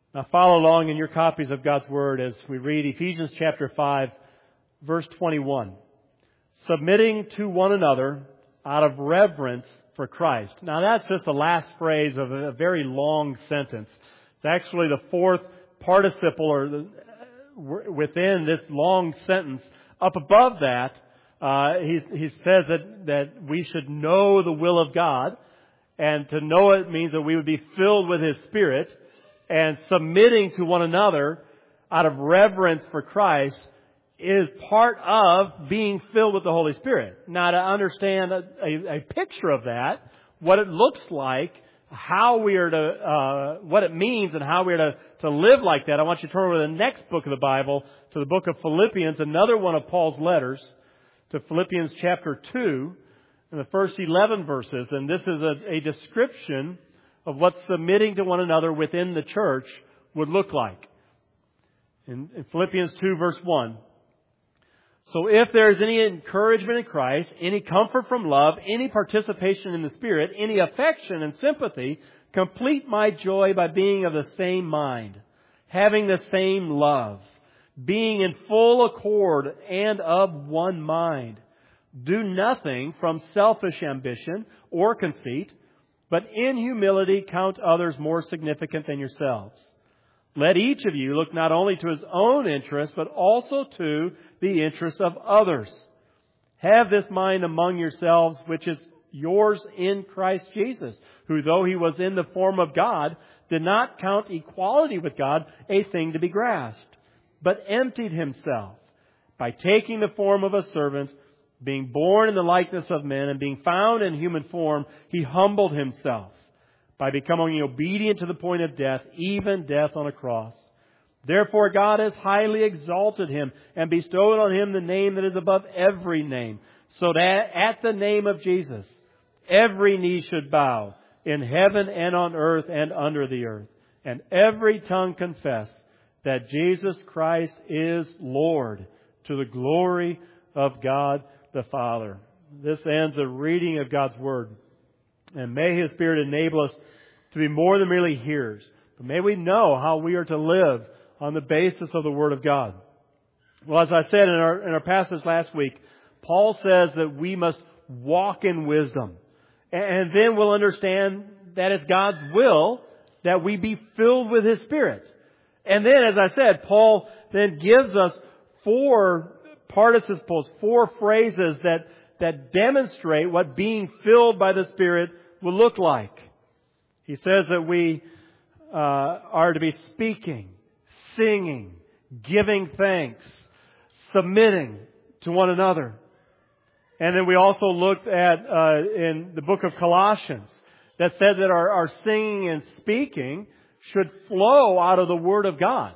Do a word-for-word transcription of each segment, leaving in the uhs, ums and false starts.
Now follow along in your copies of God's Word as we read Ephesians chapter five, verse twenty-one. Submitting to one another out of reverence for Christ. Now that's just the last phrase of a very long sentence. It's actually the fourth participle or the, within this long sentence. Up above that, uh, he, he says that, that we should know the will of God. And to know it means that we would be filled with His Spirit. And submitting to one another out of reverence for Christ is part of being filled with the Holy Spirit. Now, to understand a, a, a picture of that, what it looks like, how we are to, uh, what it means and how we are to, to live like that, I want you to turn over to the next book of the Bible, to the book of Philippians, another one of Paul's letters, to Philippians chapter two, and the first eleven verses. And this is a, a description of what submitting to one another within the church would look like. In, in Philippians two, verse one, so if there is any encouragement in Christ, any comfort from love, any participation in the Spirit, any affection and sympathy, complete my joy by being of the same mind, having the same love, being in full accord and of one mind. Do nothing from selfish ambition or conceit, but in humility count others more significant than yourselves. Let each of you look not only to his own interest, but also to the interest of others. Have this mind among yourselves, which is yours in Christ Jesus, who, though He was in the form of God, did not count equality with God a thing to be grasped, but emptied Himself by taking the form of a servant, being born in the likeness of men, and being found in human form, He humbled Himself by becoming obedient to the point of death, even death on a cross. Therefore God has highly exalted Him and bestowed on Him the name that is above every name, so that at the name of Jesus every knee should bow in heaven and on earth and under the earth, and every tongue confess that Jesus Christ is Lord, to the glory of God the Father. This ends a reading of God's Word. And may His Spirit enable us to be more than merely hearers. But may we know how we are to live on the basis of the Word of God. Well, as I said in our, in our passage last week, Paul says that we must walk in wisdom. And then we'll understand that it's God's will that we be filled with His Spirit. And then, as I said, Paul then gives us four participles, four phrases that that demonstrate what being filled by the Spirit will look like. He says that we uh, are to be speaking, singing, giving thanks, submitting to one another. And then we also looked at uh, in the book of Colossians that said that our, our singing and speaking should flow out of the Word of God.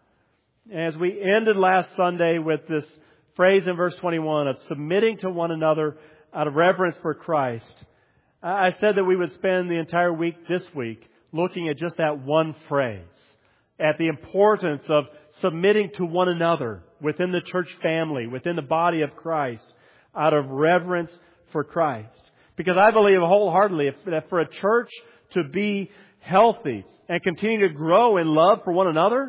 As we ended last Sunday with this phrase in verse twenty-one of submitting to one another out of reverence for Christ, I said that we would spend the entire week this week looking at just that one phrase, at the importance of submitting to one another within the church family, within the body of Christ, out of reverence for Christ. Because I believe wholeheartedly that for a church to be healthy and continue to grow in love for one another,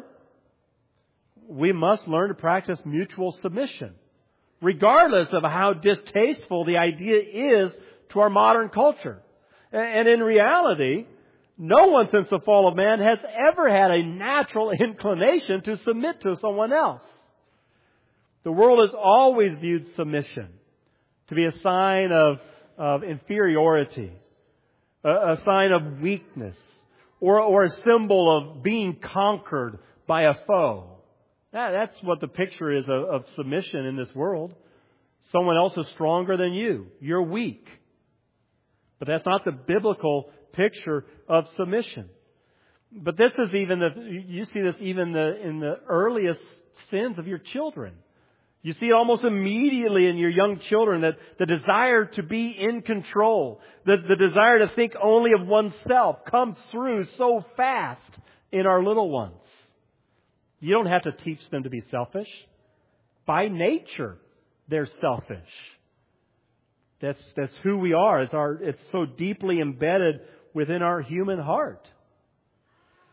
we must learn to practice mutual submission, regardless of how distasteful the idea is to our modern culture. And in reality, no one since the fall of man has ever had a natural inclination to submit to someone else. The world has always viewed submission to be a sign of, of inferiority, a, a sign of weakness, or, or a symbol of being conquered by a foe. That, that's what the picture is of, of submission in this world. Someone else is stronger than you. You're weak. But that's not the biblical picture of submission. But this is even the, you see this even the, in the earliest sins of your children. You see it almost immediately in your young children, that the desire to be in control, the, the desire to think only of oneself comes through so fast in our little ones. You don't have to teach them to be selfish. By nature, they're selfish. That's, that's who we are. It's, our, it's so deeply embedded within our human heart.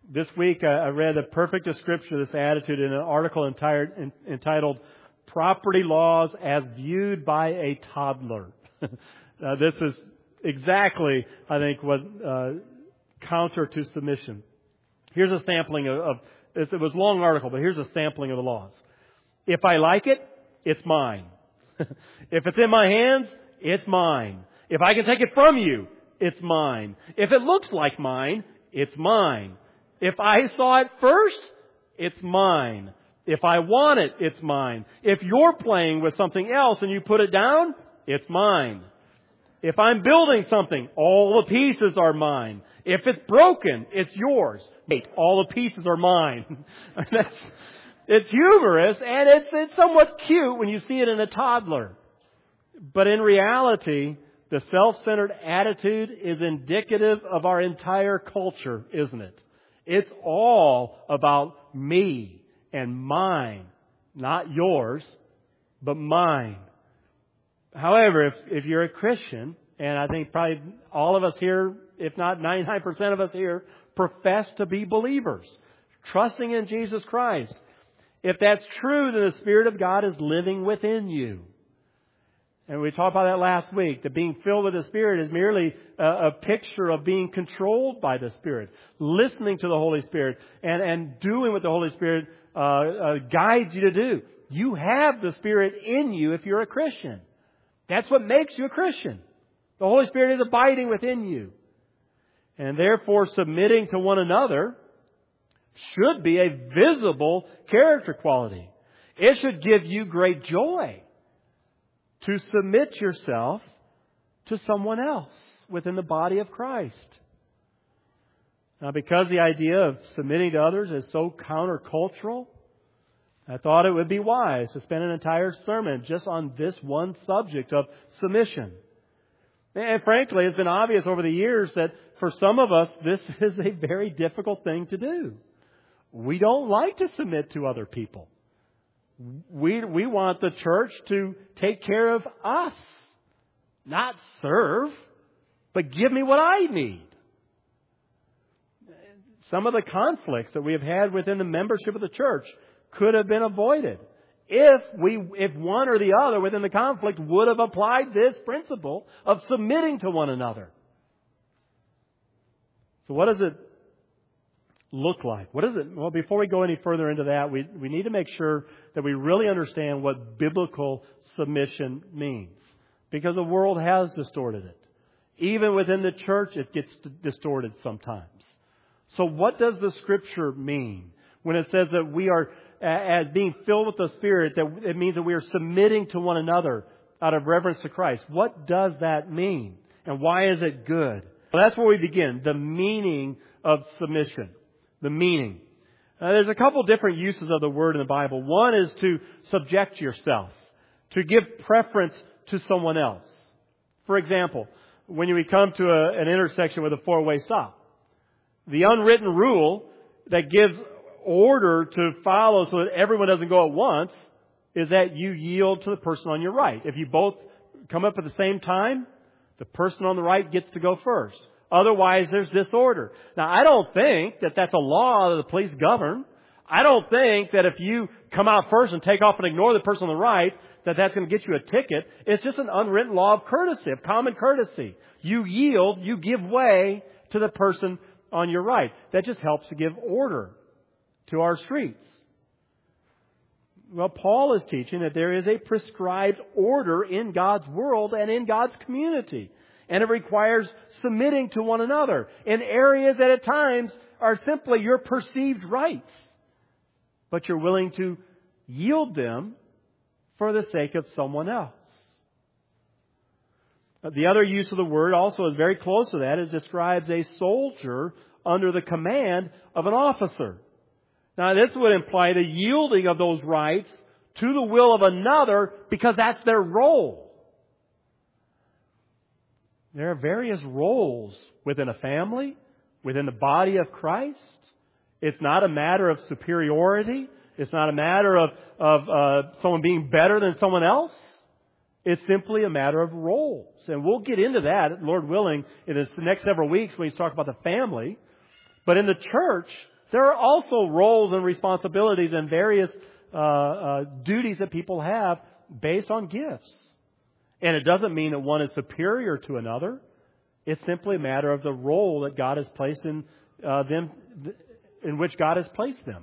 This week I read a perfect description of this attitude in an article entire, entitled Property Laws as Viewed by a Toddler. uh, this is exactly, I think, what uh, counter to submission. Here's a sampling of, of it was a long article, but here's a sampling of the laws. If I like it, it's mine. If it's in my hands, it's mine. If I can take it from you, it's mine. If it looks like mine, it's mine. If I saw it first, it's mine. If I want it, it's mine. If you're playing with something else and you put it down, it's mine. If I'm building something, all the pieces are mine. If it's broken, it's yours. Wait, all the pieces are mine. That's, it's humorous and it's, it's somewhat cute when you see it in a toddler. But in reality, the self-centered attitude is indicative of our entire culture, isn't it? It's all about me and mine. Not yours, but mine. However, if, if you're a Christian, and I think probably all of us here, if not ninety-nine percent of us here, profess to be believers, trusting in Jesus Christ. If that's true, then the Spirit of God is living within you. And we talked about that last week, that being filled with the Spirit is merely a, a picture of being controlled by the Spirit, listening to the Holy Spirit, and, and doing what the Holy Spirit uh, uh, guides you to do. You have the Spirit in you if you're a Christian. That's what makes you a Christian. The Holy Spirit is abiding within you. And therefore, submitting to one another should be a visible character quality. It should give you great joy to submit yourself to someone else within the body of Christ. Now, because the idea of submitting to others is so countercultural, I thought it would be wise to spend an entire sermon just on this one subject of submission. And frankly, it's been obvious over the years that for some of us, this is a very difficult thing to do. We don't like to submit to other people. We, we want the church to take care of us, not serve, but give me what I need. Some of the conflicts that we have had within the membership of the church could have been avoided if we, if one or the other within the conflict would have applied this principle of submitting to one another. So what does it look like? What is it? Well, before we go any further into that, we, we need to make sure that we really understand what biblical submission means. Because the world has distorted it. Even within the church, it gets distorted sometimes. So what does the Scripture mean when it says that we are, as being filled with the Spirit, that it means that we are submitting to one another out of reverence to Christ? What does that mean? And why is it good? Well, that's where we begin. The meaning of submission. The meaning. Uh, there's a couple different uses of the word in the Bible. One is to subject yourself, to give preference to someone else. For example, when we come to a, an intersection with a four-way stop, the unwritten rule that gives order to follow so that everyone doesn't go at once is that you yield to the person on your right. If you both come up at the same time, the person on the right gets to go first. Otherwise, there's disorder. Now, I don't think that that's a law that the police govern. I don't think that if you come out first and take off and ignore the person on the right, that that's going to get you a ticket. It's just an unwritten law of courtesy, of common courtesy. You yield, you give way to the person on your right. That just helps to give order to our streets. Well, Paul is teaching that there is a prescribed order in God's world and in God's community. And it requires submitting to one another in areas that at times are simply your perceived rights. But you're willing to yield them for the sake of someone else. The other use of the word also is very close to that. It describes a soldier under the command of an officer. Now, this would imply the yielding of those rights to the will of another because that's their role. There are various roles within a family, within the body of Christ. It's not a matter of superiority. It's not a matter of, of uh, someone being better than someone else. It's simply a matter of roles. And we'll get into that, Lord willing, in the next several weeks when we talk about the family. But in the church, There are also roles and responsibilities and various uh, uh, duties that people have based on gifts. And it doesn't mean that one is superior to another. It's simply a matter of the role that God has placed in uh, them, in which God has placed them.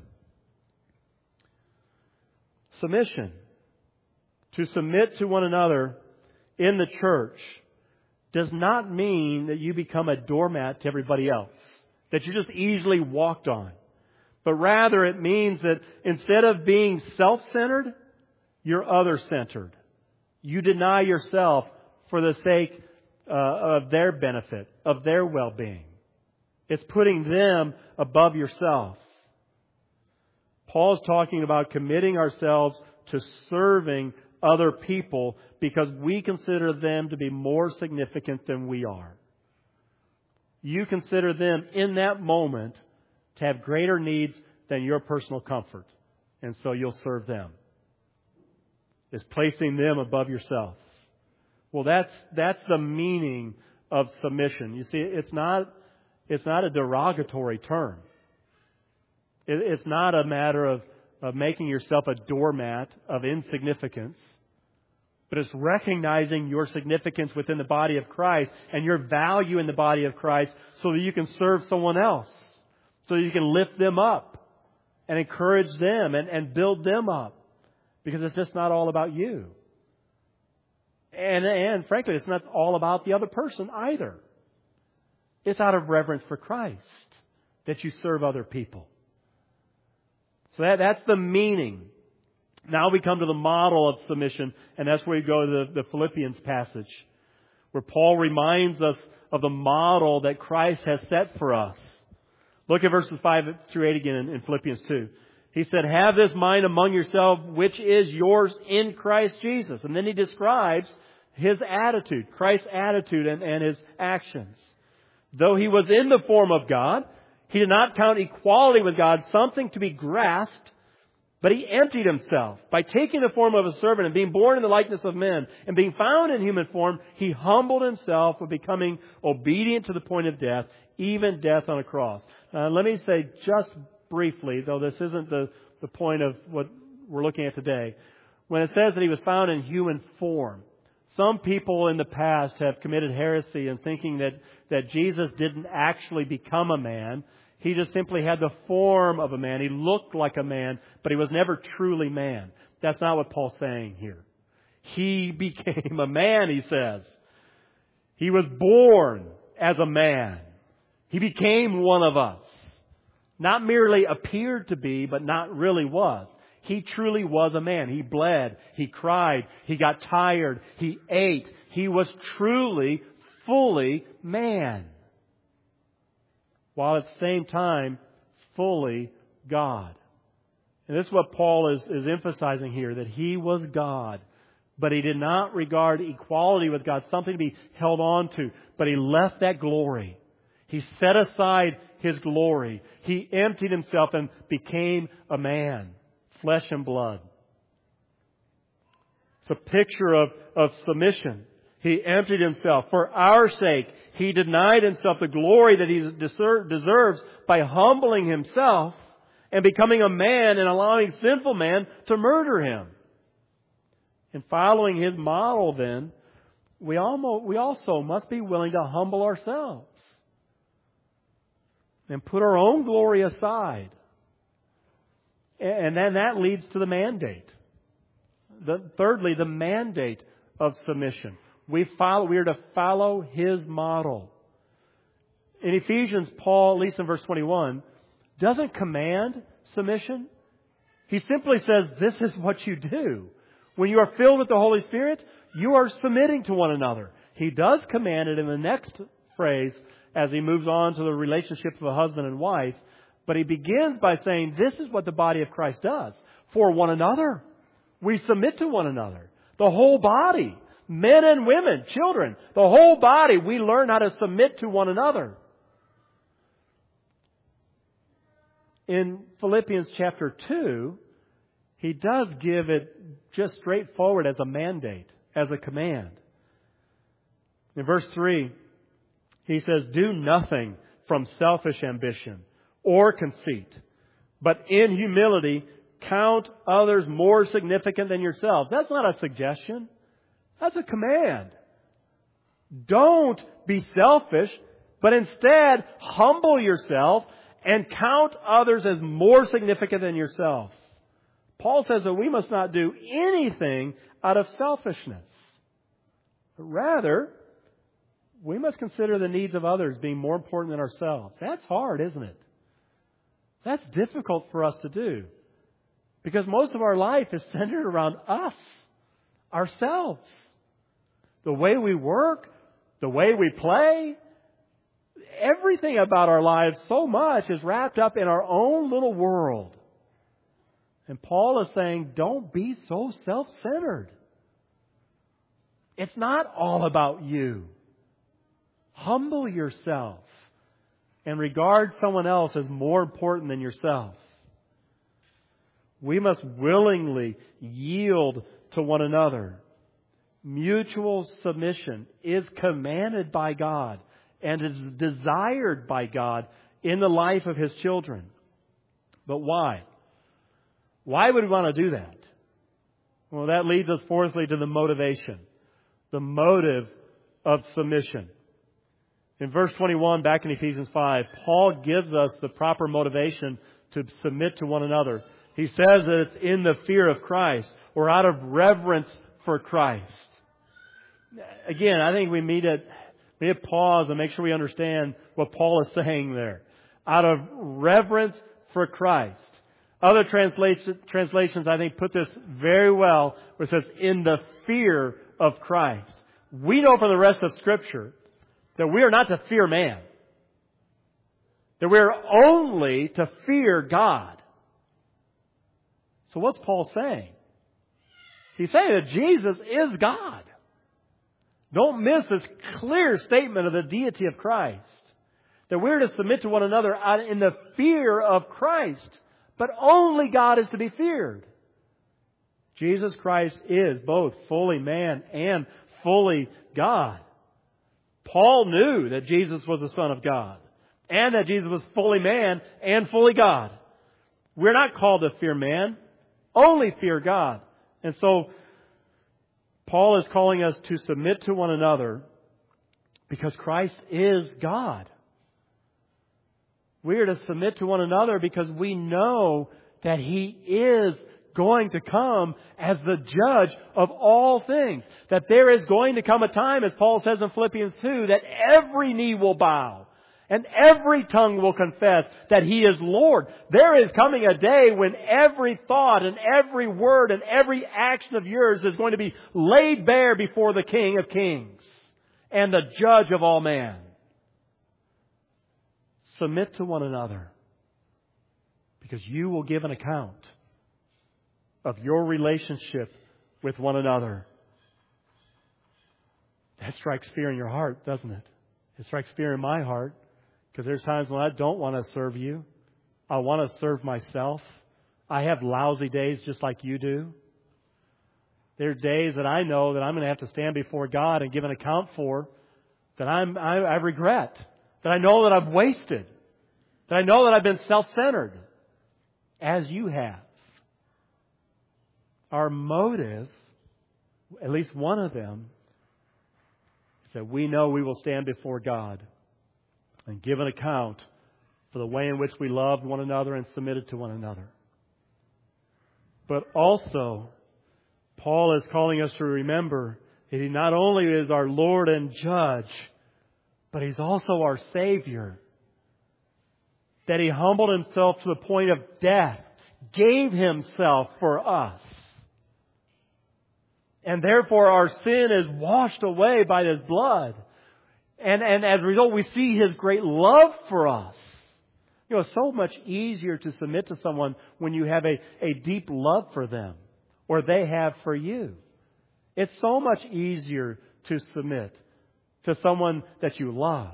Submission. To submit to one another in the church does not mean that you become a doormat to everybody else, that you're just easily walked on. But rather it means that instead of being self-centered, you're other-centered. You deny yourself for the sake uh, of their benefit, of their well-being. It's putting them above yourself. Paul's talking about committing ourselves to serving other people because we consider them to be more significant than we are. You consider them in that moment to have greater needs than your personal comfort. And so you'll serve them. It's placing them above yourself. Well, that's that's the meaning of submission. You see, it's not it's not a derogatory term. It, it's not a matter of, of making yourself a doormat of insignificance. But it's recognizing your significance within the body of Christ and your value in the body of Christ so that you can serve someone else. So that you can lift them up and encourage them and, and build them up. Because it's just not all about you. And, and frankly, it's not all about the other person either. It's out of reverence for Christ that you serve other people. So that, that's the meaning. Now we come to the model of submission, and that's where we go to the, the Philippians passage, where Paul reminds us of the model that Christ has set for us. Look at verses five through eight again in, in Philippians two. He said, have this mind among yourself, which is yours in Christ Jesus. And then he describes his attitude, Christ's attitude and, and his actions. Though he was in the form of God, he did not count equality with God something to be grasped, but he emptied himself by taking the form of a servant and being born in the likeness of men and being found in human form. He humbled himself by becoming obedient to the point of death, even death on a cross. Uh, let me say just briefly, though this isn't the, the point of what we're looking at today. When it says that he was found in human form, some people in the past have committed heresy in thinking that, that Jesus didn't actually become a man. He just simply had the form of a man. He looked like a man, but he was never truly man. That's not what Paul's saying here. He became a man, he says. He was born as a man. He became one of us. Not merely appeared to be, but not really was. He truly was a man. He bled. He cried. He got tired. He ate. He was truly, fully man. While at the same time, fully God. And this is what Paul is, is emphasizing here, that he was God. But he did not regard equality with God something to be held on to. But he left that glory. He set aside his glory. He emptied himself and became a man, flesh and blood. It's a picture of, of submission. He emptied himself. For our sake, he denied himself the glory that he deserves by humbling himself and becoming a man and allowing sinful man to murder him. And following his model then, we almost, we also must be willing to humble ourselves and put our own glory aside. And then that leads to the mandate. The, thirdly, the mandate of submission. We follow, we are to follow his model. In Ephesians, Paul, at least in verse twenty-one, doesn't command submission. He simply says, this is what you do. When you are filled with the Holy Spirit, you are submitting to one another. He does command it in the next phrase as he moves on to the relationship of a husband and wife. But he begins by saying, this is what the body of Christ does. For one another. We submit to one another. The whole body. Men and women, children. The whole body. We learn how to submit to one another. In Philippians chapter two, he does give it just straightforward as a mandate, as a command. In verse three, he says, do nothing from selfish ambition or conceit, but in humility count others more significant than yourselves. That's not a suggestion. That's a command. Don't be selfish, but instead humble yourself and count others as more significant than yourself. Paul says that we must not do anything out of selfishness, but rather we must consider the needs of others being more important than ourselves. That's hard, isn't it? That's difficult for us to do because most of our life is centered around us, ourselves. The way we work, the way we play, everything about our lives so much is wrapped up in our own little world. And Paul is saying, don't be so self-centered. It's not all about you. Humble yourself and regard someone else as more important than yourself. We must willingly yield to one another. Mutual submission is commanded by God and is desired by God in the life of His children. But why? Why would we want to do that? Well, that leads us fourthly to the motivation. The motive of submission. In verse twenty-one, back in Ephesians five, Paul gives us the proper motivation to submit to one another. He says that it's in the fear of Christ or out of reverence for Christ. Again, I think we need to, we need to pause and make sure we understand what Paul is saying there. Out of reverence for Christ. Other translations, translations, I think, put this very well, where it says, in the fear of Christ. We know from the rest of Scripture that we are not to fear man. That we are only to fear God. So what's Paul saying? He's saying that Jesus is God. Don't miss this clear statement of the deity of Christ. That we're to submit to one another in the fear of Christ. But only God is to be feared. Jesus Christ is both fully man and fully God. Paul knew that Jesus was the Son of God. And that Jesus was fully man and fully God. We're not called to fear man. Only fear God. And so Paul is calling us to submit to one another because Christ is God. We are to submit to one another because we know that He is going to come as the judge of all things. That there is going to come a time, as Paul says in Philippians two, that every knee will bow and every tongue will confess that He is Lord. There is coming a day when every thought and every word and every action of yours is going to be laid bare before the King of Kings and the judge of all men. Submit to one another because you will give an account of your relationship with one another. That strikes fear in your heart, doesn't it? It strikes fear in my heart because there's times when I don't want to serve you. I want to serve myself. I have lousy days just like you do. There are days that I know that I'm going to have to stand before God and give an account for that I'm, I, I regret. That I know that I've wasted. That I know that I've been self-centered. As you have. Our motive, at least one of them, is that we know we will stand before God and give an account for the way in which we loved one another and submitted to one another. But also, Paul is calling us to remember that He not only is our Lord and Judge, but He's also our Savior. That He humbled Himself to the point of death, gave Himself for us. And therefore our sin is washed away by His blood. And, and as a result we see His great love for us. You know, it's so much easier to submit to someone when you have a, a deep love for them. Or they have for you. It's so much easier to submit to someone that you love.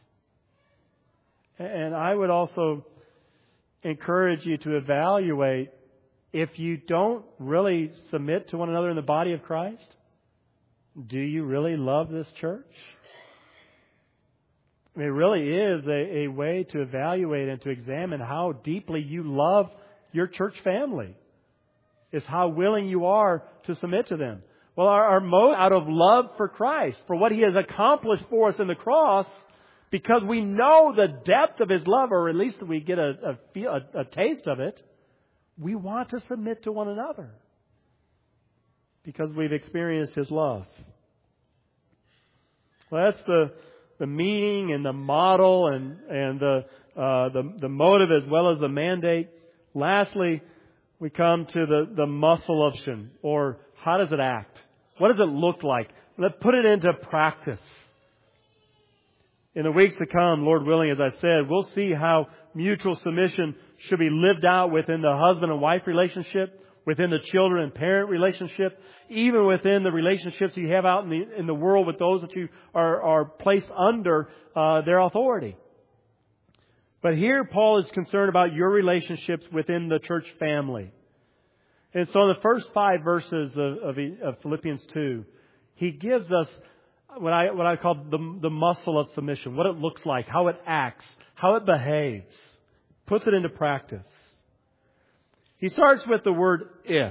And I would also encourage you to evaluate if you don't really submit to one another in the body of Christ. Do you really love this church? I mean, it really is a, a way to evaluate and to examine how deeply you love your church family. It's how willing you are to submit to them. Well, our, our most out of love for Christ, for what He has accomplished for us in the cross, because we know the depth of His love, or at least we get a, a, feel, a, a taste of it, we want to submit to one another because we've experienced His love. Well, that's the the meaning and the model and and the uh, the the motive as well as the mandate. Lastly, we come to the the muscle of sin, or how does it act? What does it look like? Let's put it into practice. In the weeks to come, Lord willing, as I said, we'll see how mutual submission should be lived out within the husband and wife relationship, within the children and parent relationship, even within the relationships you have out in the in the world with those that you are, are placed under uh, their authority. But here Paul is concerned about your relationships within the church family. And so in the first five verses of, of, of Philippians two, he gives us what I what I call the, the muscle of submission, what it looks like, how it acts, how it behaves, puts it into practice. He starts with the word if.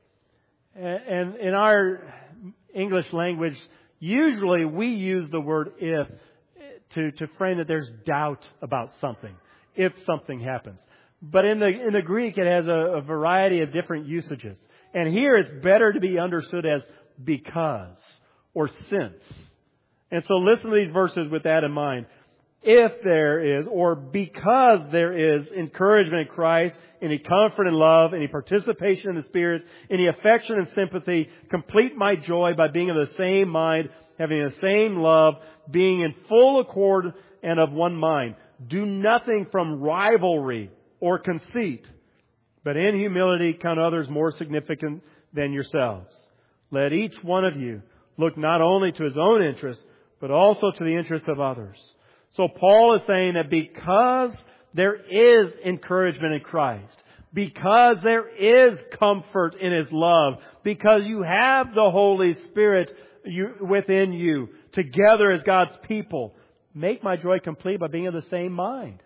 And in our English language, usually we use the word if to, to frame that there's doubt about something, if something happens. But in the in the Greek, it has a, a variety of different usages. And here it's better to be understood as because or since. And so listen to these verses with that in mind. If there is, or because there is encouragement in Christ, any comfort and love, any participation in the Spirit, any affection and sympathy, complete my joy by being of the same mind, having the same love, being in full accord and of one mind. Do nothing from rivalry or conceit, but in humility count others more significant than yourselves. Let each one of you look not only to his own interest, but also to the interest of others. So Paul is saying that because there is encouragement in Christ, because there is comfort in His love, because you have the Holy Spirit you, within you, together as God's people, make my joy complete by being of the same mind.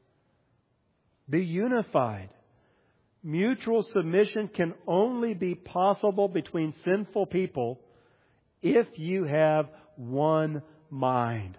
Be unified. Mutual submission can only be possible between sinful people if you have one mind.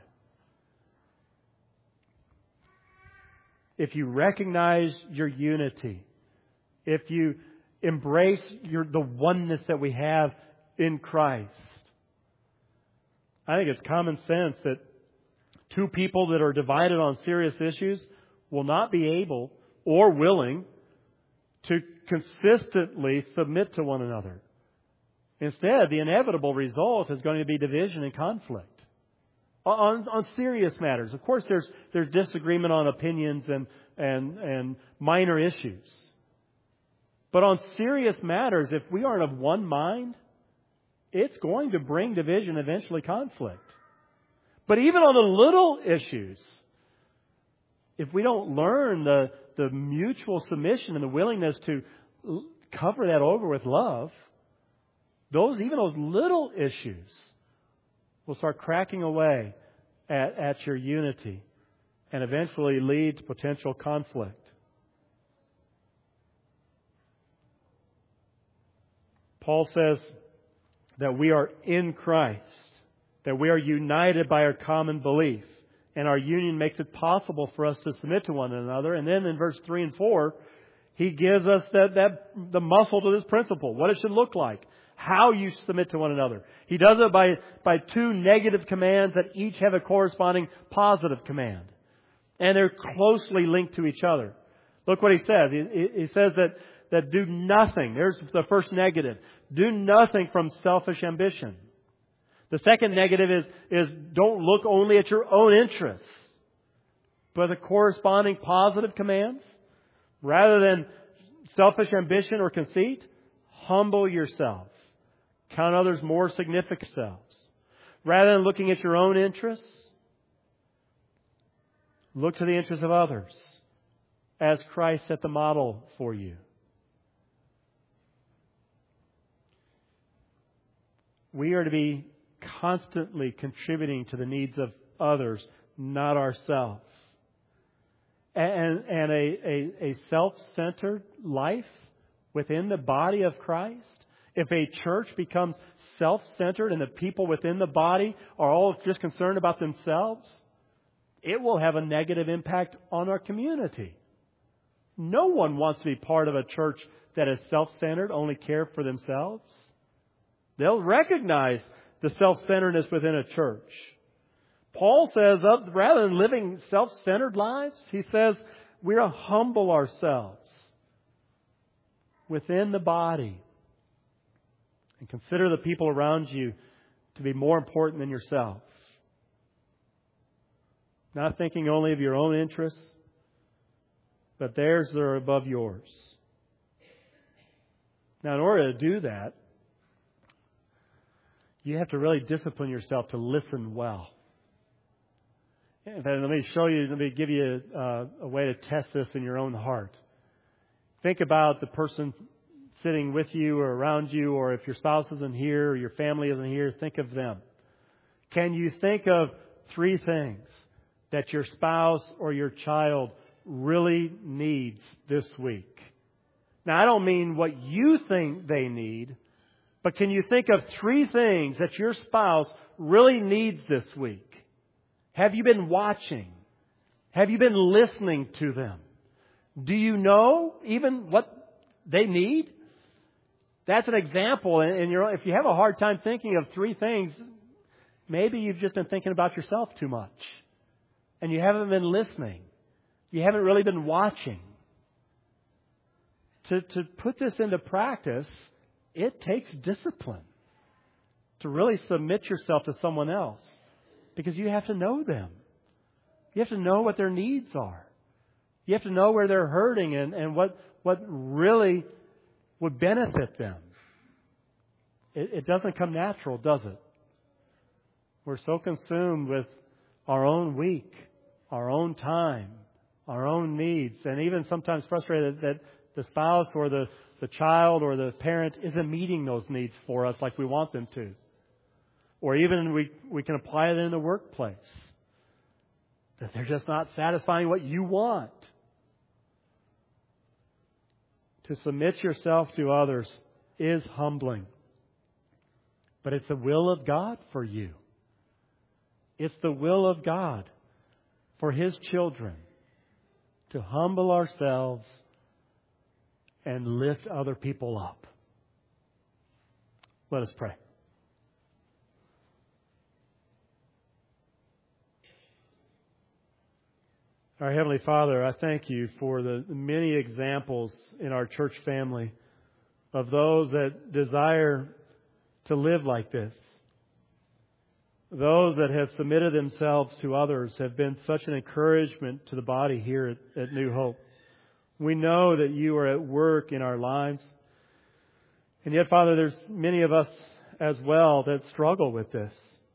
If you recognize your unity, if you embrace your, the oneness that we have in Christ, I think it's common sense that two people that are divided on serious issues will not be able or willing to consistently submit to one another. Instead, the inevitable result is going to be division and conflict. On, on serious matters. Of course, there's there's disagreement on opinions and, and, and minor issues. But on serious matters, if we aren't of one mind, it's going to bring division, eventually conflict. But even on the little issues, if we don't learn the, the mutual submission and the willingness to cover that over with love, those even those little issues will start cracking away at, at your unity and eventually lead to potential conflict. Paul says that we are in Christ, that we are united by our common belief, and our union makes it possible for us to submit to one another. And then in verse three and four, he gives us that, that the muscle to this principle, what it should look like. How you submit to one another. He does it by, by two negative commands that each have a corresponding positive command. And they're closely linked to each other. Look what he says. He, he says that, that do nothing. There's the first negative. Do nothing from selfish ambition. The second negative is, is don't look only at your own interests, but the corresponding positive commands. Rather than selfish ambition or conceit, humble yourself. Count others more significant selves. Rather than looking at your own interests, look to the interests of others as Christ set the model for you. We are to be constantly contributing to the needs of others, not ourselves. And, and a, a, a self-centered life within the body of Christ, if a church becomes self-centered and the people within the body are all just concerned about themselves, it will have a negative impact on our community. No one wants to be part of a church that is self-centered, only care for themselves. They'll recognize the self-centeredness within a church. Paul says, rather than living self-centered lives, he says, we're to humble ourselves within the body and consider the people around you to be more important than yourself. Not thinking only of your own interests, but theirs are above yours. Now, in order to do that, you have to really discipline yourself to listen well. And then let me show you, let me give you a, a way to test this in your own heart. Think about the person sitting with you or around you, or if your spouse isn't here or your family isn't here, think of them. Can you think of three things that your spouse or your child really needs this week? Now, I don't mean what you think they need, but can you think of three things that your spouse really needs this week? Have you been watching? Have you been listening to them? Do you know even what they need? That's an example. And if you have a hard time thinking of three things, maybe you've just been thinking about yourself too much. And you haven't been listening. You haven't really been watching. To, to put this into practice, it takes discipline to really submit yourself to someone else. Because you have to know them. You have to know what their needs are. You have to know where they're hurting and, and what, what really would benefit them. It, it doesn't come natural, does it? We're so consumed with our own week, our own time, our own needs, and even sometimes frustrated that the spouse or the, the child or the parent isn't meeting those needs for us like we want them to. Or even we, we can apply it in the workplace. That they're just not satisfying what you want. To submit yourself to others is humbling. But it's the will of God for you. It's the will of God for His children to humble ourselves and lift other people up. Let us pray. Our Heavenly Father, I thank You for the many examples in our church family of those that desire to live like this. Those that have submitted themselves to others have been such an encouragement to the body here at, at New Hope. We know that You are at work in our lives. And yet, Father, there's many of us as well that struggle with this.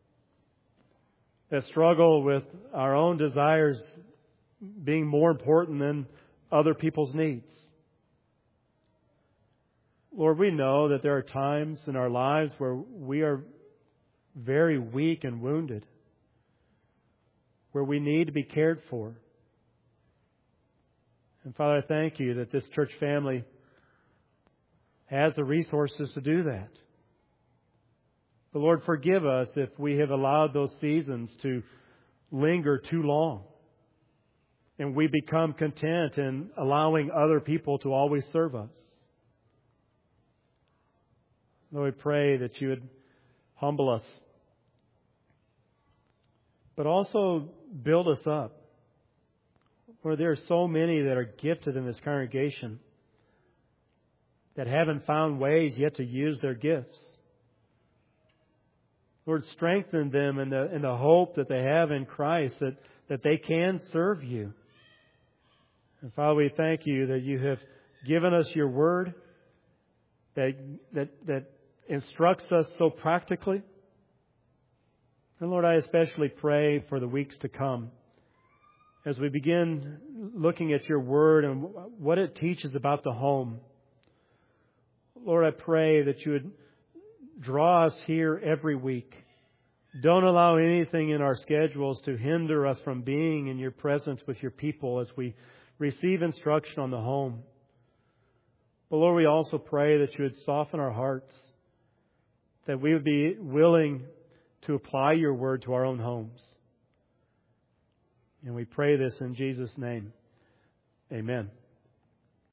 That struggle with our own desires being more important than other people's needs. Lord, we know that there are times in our lives where we are very weak and wounded, where we need to be cared for. And Father, I thank You that this church family has the resources to do that. But Lord, forgive us if we have allowed those seasons to linger too long. And we become content in allowing other people to always serve us. Lord, we pray that You would humble us, but also build us up. Lord, there are so many that are gifted in this congregation that haven't found ways yet to use their gifts. Lord, strengthen them in the, in the hope that they have in Christ, that, that they can serve You. And Father, we thank You that You have given us Your Word that, that, that instructs us so practically. And Lord, I especially pray for the weeks to come as we begin looking at Your Word and what it teaches about the home. Lord, I pray that You would draw us here every week Don't allow anything in our schedules to hinder us from being in your presence with your people as we receive instruction on the home. But Lord, we also pray that you would soften our hearts, that we would be willing to apply your word to our own homes. And we pray this in Jesus' name. Amen.